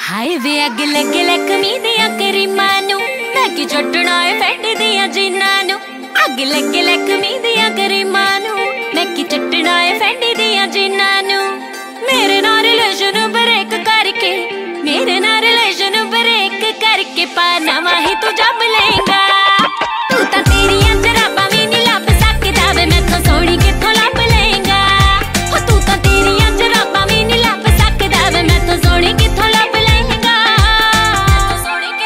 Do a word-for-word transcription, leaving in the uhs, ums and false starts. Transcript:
ਹਾਏ ਵੇ ਅੱਗ ਲੱਗੇ ਲਖਮੀ ਦੀਆਂ ਕਰੀਮਾਂ ਨੂੰ, ਮੈਂ ਕੀ ਛੱਡਣਾ ਏ ਫੈਂਡੀ ਦੀਆਂ ਜੀਨਾਂ ਨੂੰ। ਅੱਗ ਲੱਗੇ ਲਖਮੀ ਦੀਆਂ ਕਰੀਮਾਂ ਨੂੰ, ਮੈਂ ਕੀ ਛੱਡਣਾ ਏ ਫੈਂਡੀ ਦੀਆਂ ਜੀਨਾਂ ਨੂੰ। ਮੇਰੇ ਨਾਲ ਰਿਲੇਸ਼ਨ ਬ੍ਰੇਕ ਕਰਕੇ, ਮੇਰੇ ਨਾਲ ਰਿਲੇਸ਼ਨ ਬ੍ਰੇਕ ਕਰਕੇ ਪਾ ਨਵਾਂ ਹੀ ਤੂੰ ਜੱਬ